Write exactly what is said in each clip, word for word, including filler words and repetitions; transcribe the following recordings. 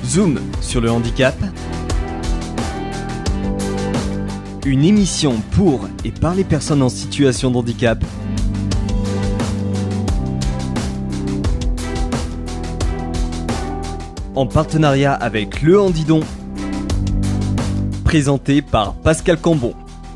Zoom sur le handicap. Une émission pour et par les personnes en situation de handicap. En partenariat avec Le Handidon. Présenté par Pascal Cambon.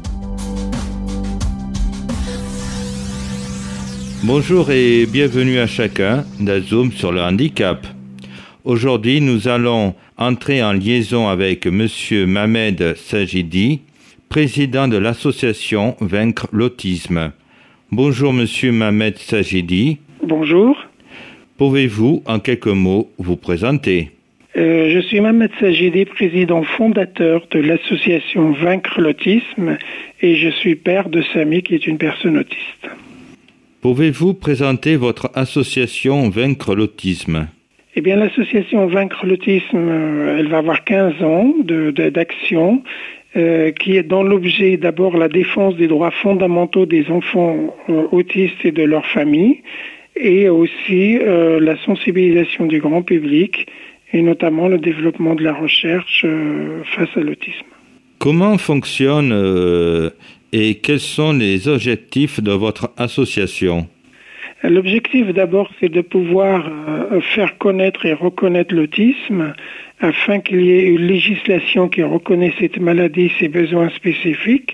Bonjour et bienvenue à chacun dans Zoom sur le handicap. Aujourd'hui, nous allons entrer en liaison avec Monsieur Mamed Sajidi, président de l'association Vaincre l'autisme. Bonjour Monsieur Mamed Sajidi. Bonjour. Pouvez-vous, en quelques mots, vous présenter ? euh, Je suis Mamed Sajidi, président fondateur de l'association Vaincre l'autisme et je suis père de Samy qui est une personne autiste. Pouvez-vous présenter votre association Vaincre l'autisme ? Eh bien, l'association Vaincre l'autisme, elle va avoir quinze ans de, de, d'action, euh, qui est dans l'objet d'abord la défense des droits fondamentaux des enfants euh, autistes et de leurs familles, et aussi euh, la sensibilisation du grand public, et notamment le développement de la recherche euh, face à l'autisme. Comment fonctionne euh, et quels sont les objectifs de votre association ? L'objectif d'abord, c'est de pouvoir euh, faire connaître et reconnaître l'autisme afin qu'il y ait une législation qui reconnaît cette maladie, ses besoins spécifiques,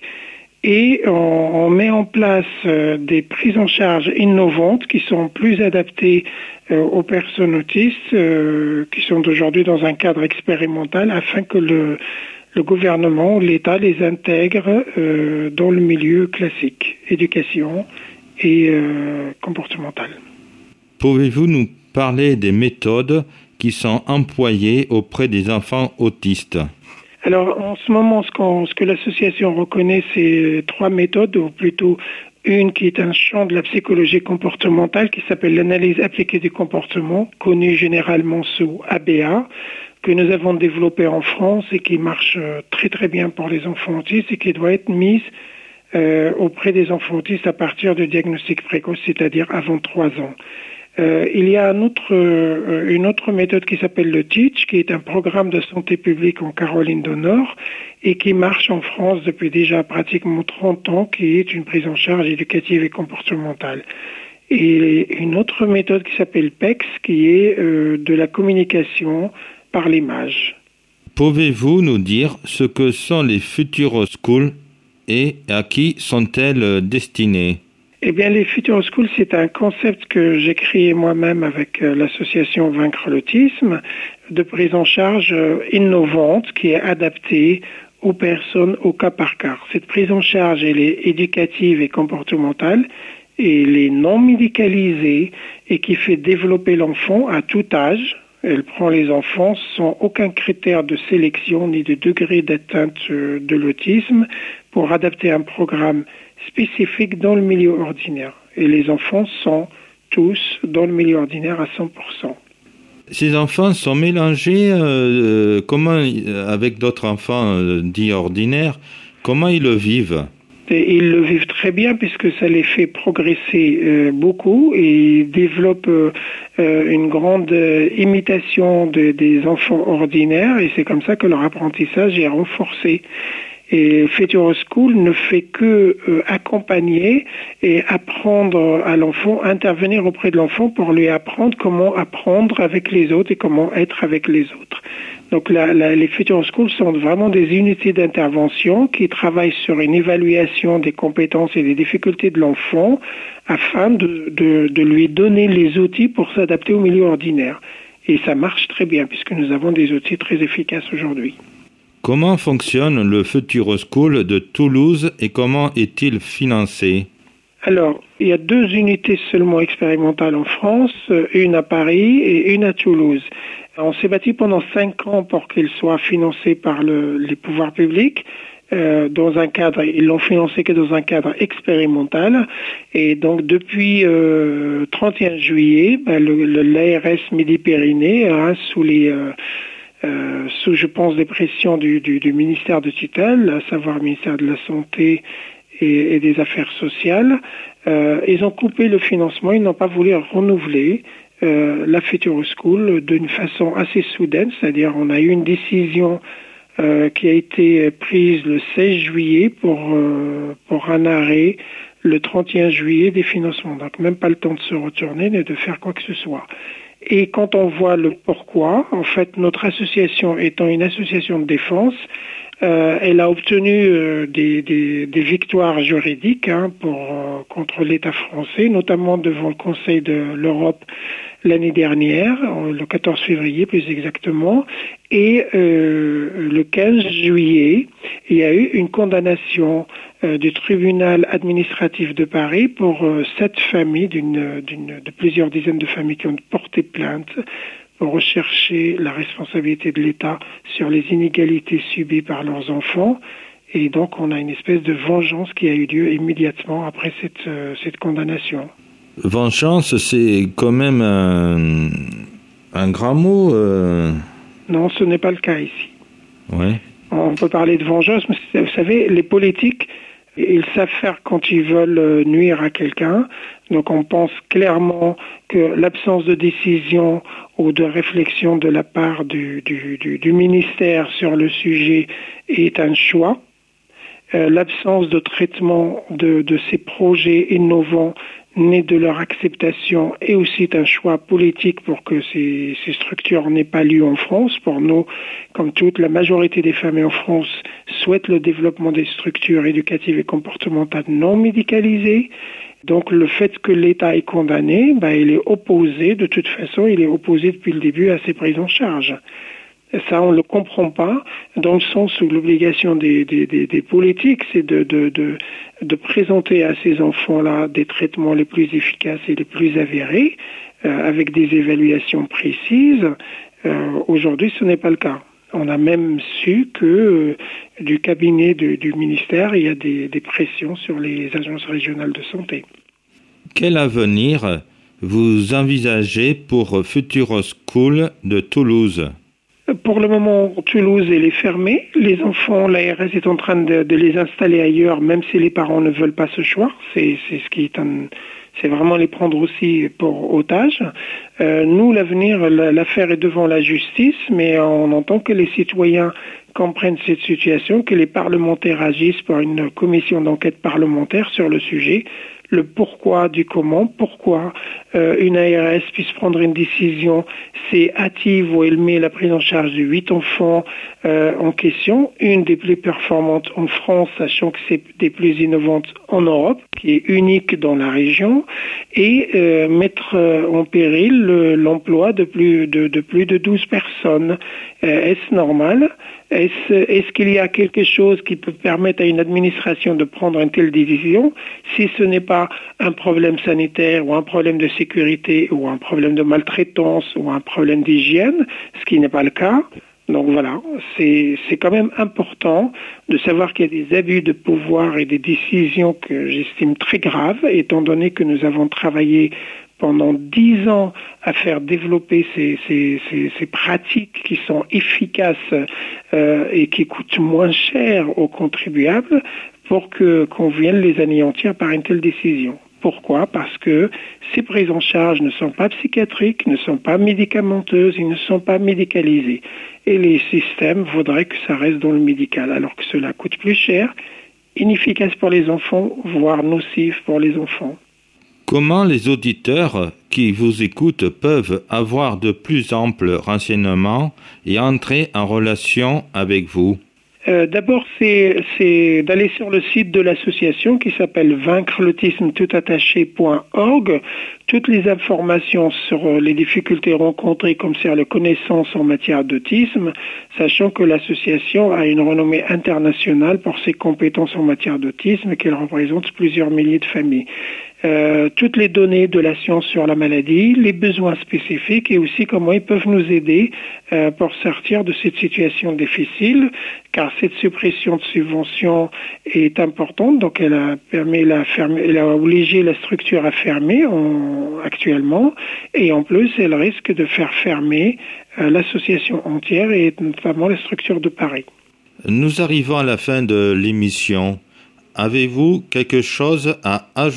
et on, on met en place euh, des prises en charge innovantes qui sont plus adaptées euh, aux personnes autistes euh, qui sont aujourd'hui dans un cadre expérimental afin que le, le gouvernement, l'État les intègre euh, dans le milieu classique, éducation et euh, comportementale. Pouvez-vous nous parler des méthodes qui sont employées auprès des enfants autistes ? Alors, en ce moment, ce, qu'on, ce que l'association reconnaît, c'est trois méthodes, ou plutôt une qui est un champ de la psychologie comportementale qui s'appelle l'analyse appliquée du comportement, connue généralement sous A B A, que nous avons développée en France et qui marche très très bien pour les enfants autistes et qui doit être mise Euh, auprès des enfants autistes à partir de diagnostic précoce, c'est-à-dire avant trois ans. Euh, il y a un autre, euh, une autre méthode qui s'appelle le TEACH, qui est un programme de santé publique en Caroline du Nord et qui marche en France depuis déjà pratiquement trente ans, qui est une prise en charge éducative et comportementale. Et une autre méthode qui s'appelle P E C, qui est euh, de la communication par l'image. Pouvez-vous nous dire ce que sont les Futuro Schools et à qui sont-elles destinées ? Eh bien, les Futuro Schools, c'est un concept que j'ai créé moi-même avec euh, l'association Vaincre l'autisme, de prise en charge euh, innovante qui est adaptée aux personnes au cas par cas. Cette prise en charge, elle est éducative et comportementale, et elle est non médicalisée et qui fait développer l'enfant à tout âge. Elle prend les enfants sans aucun critère de sélection ni de degré d'atteinte de l'autisme pour adapter un programme spécifique dans le milieu ordinaire. Et les enfants sont tous dans le milieu ordinaire à cent pour cent. Ces enfants sont mélangés euh, comment, avec d'autres enfants euh, dits ordinaires. Comment ils le vivent ? Et ils le vivent très bien puisque ça les fait progresser euh, beaucoup et ils développent euh, une grande euh, imitation de, des enfants ordinaires et c'est comme ça que leur apprentissage est renforcé. Et Futuro School ne fait que euh, accompagner et apprendre à l'enfant, intervenir auprès de l'enfant pour lui apprendre comment apprendre avec les autres et comment être avec les autres. Donc la, la, les Futuro Schools sont vraiment des unités d'intervention qui travaillent sur une évaluation des compétences et des difficultés de l'enfant afin de, de, de lui donner les outils pour s'adapter au milieu ordinaire. Et ça marche très bien puisque nous avons des outils très efficaces aujourd'hui. Comment fonctionne le Futuro School de Toulouse et comment est-il financé ? Alors, il y a deux unités seulement expérimentales en France, une à Paris et une à Toulouse. On s'est battu pendant cinq ans pour qu'ils soient financés par le, les pouvoirs publics. Euh, dans un cadre, ils l'ont financé que dans un cadre expérimental. Et donc depuis euh, trente et un juillet, ben, le, le, l'A R S Midi-Pyrénées, hein, sous les euh, euh, sous, je pense, des pressions du, du, du ministère de tutelle, à savoir le ministère de la Santé et, et des Affaires sociales, euh, ils ont coupé le financement, ils n'ont pas voulu renouveler euh, la Future School d'une façon assez soudaine, c'est-à-dire on a eu une décision euh, qui a été prise le seize juillet pour, euh, pour un arrêt le trente et un juillet des financements. Donc même pas le temps de se retourner ni de faire quoi que ce soit. Et quand on voit le pourquoi, en fait, notre association étant une association de défense, euh, elle a obtenu euh, des, des, des victoires juridiques hein, pour, euh, contre l'État français, notamment devant le Conseil de l'Europe l'année dernière, le quatorze février plus exactement, et euh, le quinze juillet, il y a eu une condamnation euh, du tribunal administratif de Paris pour euh, sept familles, d'une, d'une, de plusieurs dizaines de familles qui ont porté plainte pour rechercher la responsabilité de l'État sur les inégalités subies par leurs enfants. Et donc on a une espèce de vengeance qui a eu lieu immédiatement après cette, euh, cette condamnation. Vengeance, c'est quand même un, un grand mot. Euh... Non, ce n'est pas le cas ici. Ouais. On peut parler de vengeance, mais vous savez, les politiques, ils savent faire quand ils veulent nuire à quelqu'un. Donc on pense clairement que l'absence de décision ou de réflexion de la part du, du, du, du ministère sur le sujet est un choix. Euh, l'absence de traitement de, de ces projets innovants nés de leur acceptation est aussi un choix politique pour que ces, ces structures n'aient pas lieu en France. Pour nous, comme toute la majorité des familles en France souhaitent le développement des structures éducatives et comportementales non médicalisées. Donc le fait que l'État est condamné, ben, il est opposé, de toute façon, il est opposé depuis le début à ces prises en charge. Ça, on ne le comprend pas, dans le sens où l'obligation des, des, des, des politiques, c'est de, de, de, de présenter à ces enfants-là des traitements les plus efficaces et les plus avérés, euh, avec des évaluations précises. Euh, aujourd'hui, ce n'est pas le cas. On a même su que euh, du cabinet de, du ministère, il y a des, des pressions sur les agences régionales de santé. Quel avenir vous envisagez pour Future School de Toulouse ? Pour le moment, Toulouse, elle est fermée. Les enfants, l'A R S est en train de, de les installer ailleurs, même si les parents ne veulent pas ce choix. C'est, c'est ce qui est un, c'est vraiment les prendre aussi pour otages. Euh, nous, l'avenir, l'affaire est devant la justice, mais on entend que les citoyens comprennent cette situation, que les parlementaires agissent pour une commission d'enquête parlementaire sur le sujet. Le pourquoi du comment, pourquoi euh, une A R S puisse prendre une décision, c'est hâtive où elle met la prise en charge de huit enfants euh, en question, une des plus performantes en France, sachant que c'est des plus innovantes en Europe, qui est unique dans la région, et euh, mettre euh, en péril le, l'emploi de plus de, de plus de douze personnes. Euh, est-ce normal ? Est-ce, est-ce qu'il y a quelque chose qui peut permettre à une administration de prendre une telle décision si ce n'est pas un problème sanitaire ou un problème de sécurité ou un problème de maltraitance ou un problème d'hygiène, ce qui n'est pas le cas? Donc voilà, c'est, c'est quand même important de savoir qu'il y a des abus de pouvoir et des décisions que j'estime très graves, étant donné que nous avons travaillé pendant dix ans à faire développer ces, ces, ces, ces pratiques qui sont efficaces euh, et qui coûtent moins cher aux contribuables pour que, qu'on vienne les anéantir par une telle décision. Pourquoi ? Parce que ces prises en charge ne sont pas psychiatriques, ne sont pas médicamenteuses, ils ne sont pas médicalisés. Et les systèmes voudraient que ça reste dans le médical, alors que cela coûte plus cher, inefficace pour les enfants, voire nocif pour les enfants. Comment les auditeurs qui vous écoutent peuvent avoir de plus amples renseignements et entrer en relation avec vous ? Euh, d'abord, c'est, c'est d'aller sur le site de l'association qui s'appelle vaincre l'autisme tout attaché point org. Toutes les informations sur les difficultés rencontrées comme sur les connaissances en matière d'autisme, sachant que l'association a une renommée internationale pour ses compétences en matière d'autisme et qu'elle représente plusieurs milliers de familles. Euh, toutes les données de la science sur la maladie, les besoins spécifiques et aussi comment ils peuvent nous aider euh, pour sortir de cette situation difficile, car cette suppression de subventions est importante, donc elle a permis la fermer, elle a obligé la structure à fermer en, actuellement, et en plus elle risque de faire fermer euh, l'association entière et notamment la structure de Paris. Nous arrivons à la fin de l'émission. Avez-vous quelque chose à ajouter ?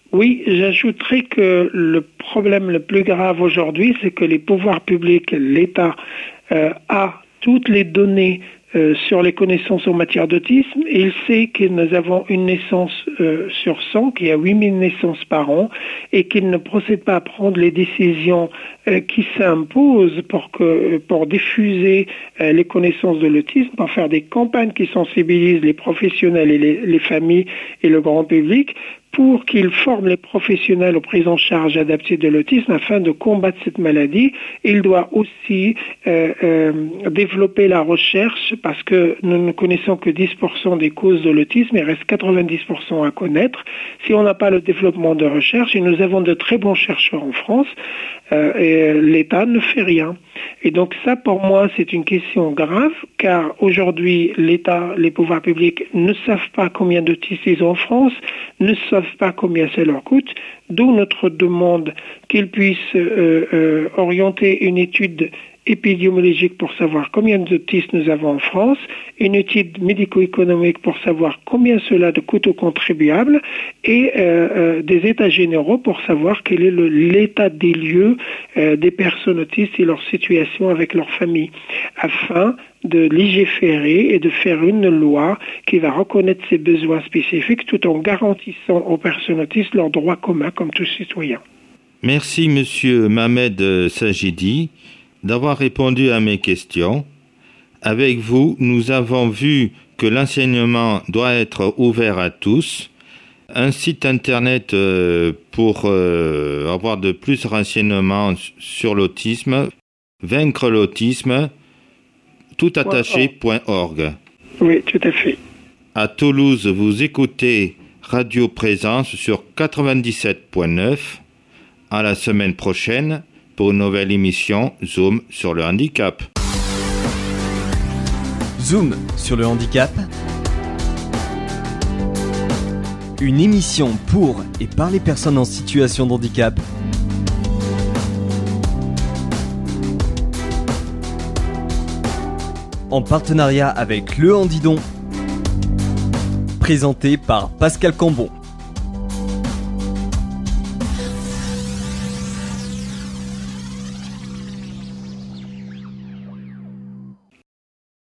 Oui, j'ajouterais que le problème le plus grave aujourd'hui, c'est que les pouvoirs publics, l'État, euh, a toutes les données euh, sur les connaissances en matière d'autisme, et il sait que nous avons une naissance euh, sur cent, qu'il y a huit mille naissances par an, et qu'il ne procède pas à prendre les décisions euh, qui s'imposent pour que pour diffuser euh, les connaissances de l'autisme, pour faire des campagnes qui sensibilisent les professionnels et les, les familles et le grand public, pour qu'ils forment les professionnels aux prises en charge adaptées de l'autisme afin de combattre cette maladie. Il doit aussi euh, euh, développer la recherche, parce que nous ne connaissons que dix pour cent des causes de l'autisme, il reste quatre-vingt-dix pour cent à connaître. Si on n'a pas le développement de recherche, et nous avons de très bons chercheurs en France, euh, et l'État ne fait rien. Et donc ça, pour moi, c'est une question grave, car aujourd'hui, l'État, les pouvoirs publics ne savent pas combien d'autistes ils ont en France, ne savent pas combien ça leur coûte, d'où notre demande qu'ils puissent euh, euh, orienter une étude épidémiologique pour savoir combien d'autistes nous avons en France, une étude médico-économique pour savoir combien cela de coûte aux contribuables, et euh, euh, des états généraux pour savoir quel est le, l'état des lieux euh, des personnes autistes et leur situation avec leur famille, afin de légiférer et de faire une loi qui va reconnaître ces besoins spécifiques tout en garantissant aux personnes autistes leurs droits communs comme tous citoyens. Merci Monsieur Mohamed Sajidi d'avoir répondu à mes questions. Avec vous, nous avons vu que l'enseignement doit être ouvert à tous. Un site internet pour avoir de plus de renseignements sur l'autisme, vaincre l'autisme, tout attaché point org. Oui, tout à fait. À Toulouse, vous écoutez Radio Présence sur quatre-vingt-dix-sept point neuf. À la semaine prochaine pour une nouvelle émission Zoom sur le handicap. Zoom sur le handicap. Une émission pour et par les personnes en situation de handicap. En partenariat avec Le Handidon. Présenté par Pascal Cambon.